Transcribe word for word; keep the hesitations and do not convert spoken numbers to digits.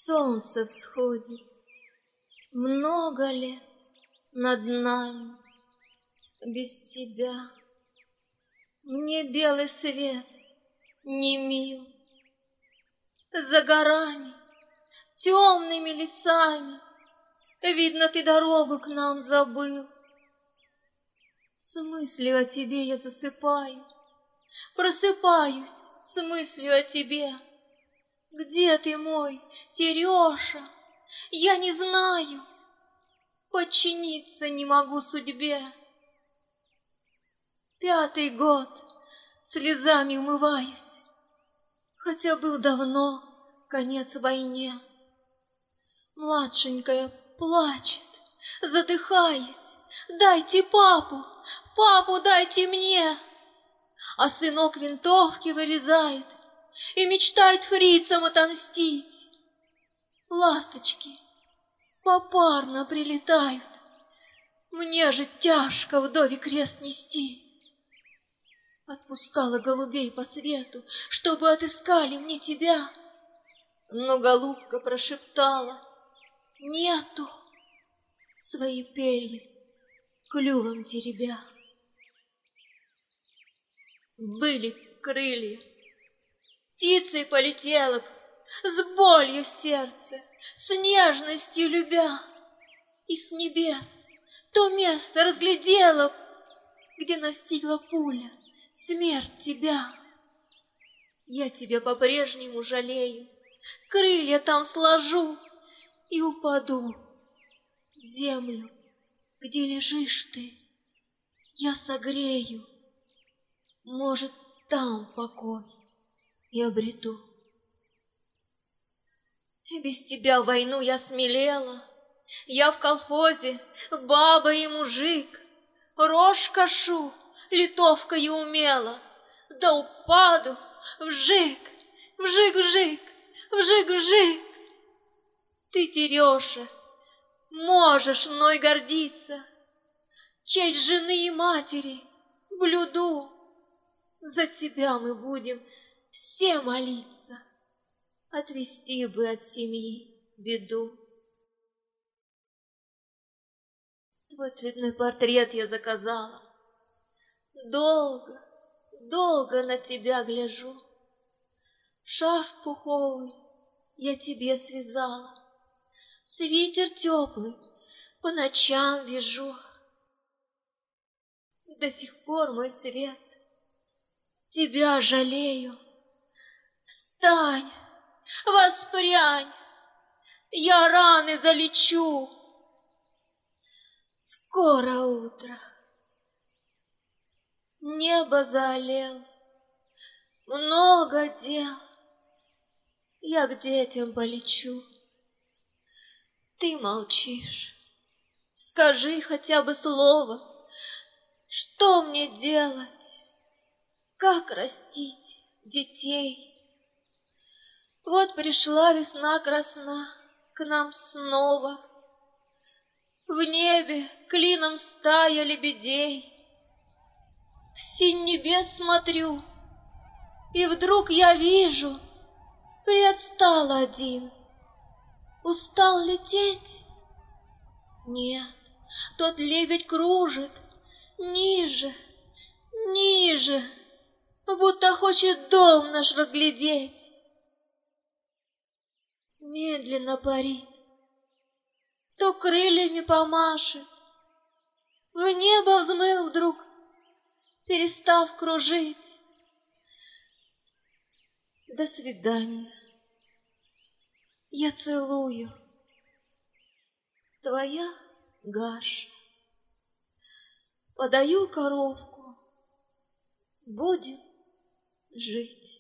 Солнце всходит, много лет над нами без тебя. Мне белый свет не мил, за горами, темными лесами, видно, ты дорогу к нам забыл. С мыслью о тебе я засыпаю, просыпаюсь с мыслью о тебе. Где ты, мой Тереша? Я не знаю, подчиниться не могу судьбе. Пятый год слезами умываюсь, хотя был давно конец войне. Младшенькая плачет, задыхаясь: дайте папу, папу дайте мне. А сынок винтовки вырезает и мечтает фрицам отомстить. Ласточки попарно прилетают, мне же тяжко вдове крест нести. Отпускала голубей по свету, чтобы отыскали мне тебя, но голубка прошептала: нету, свои перья клювом теребя. Были б крылья, птицей полетела б, с болью в сердце, с нежностью любя, и с небес то место разглядела б, где настигла пуля смерть тебя. Я тебя по-прежнему жалею, крылья там сложу и упаду. Землю, где лежишь ты, я согрею, может, там покой и обрету. Без тебя в войну я смелела, я в колхозе баба и мужик, рожь кашу литовкою умела, да упаду вжик, вжик-вжик, вжик-вжик. Ты, Тереша, можешь мной гордиться, честь жены и матери блюду. За тебя мы будем все молиться, отвести бы от семьи беду. Твой цветной портрет я заказала, долго, долго на тебя гляжу. Шарф пуховый я тебе связала, свитер теплый по ночам вяжу. До сих пор, мой свет, тебя жалею. Встань, воспрянь, я раны залечу. Скоро утро, небо заолело, много дел, я к детям полечу. Ты молчишь, скажи хотя бы слово, что мне делать, как растить детей. Вот пришла весна красна к нам снова, в небе клином стая лебедей. В синь небес смотрю, и вдруг я вижу, приотстал один. Устал лететь? Нет, тот лебедь кружит ниже, ниже, будто хочет дом наш разглядеть. Медленно парит, то крыльями помашет, в небо взмыл вдруг, перестав кружить. До свидания, я целую, твоя Гаша. Подаю коровку, будем жить.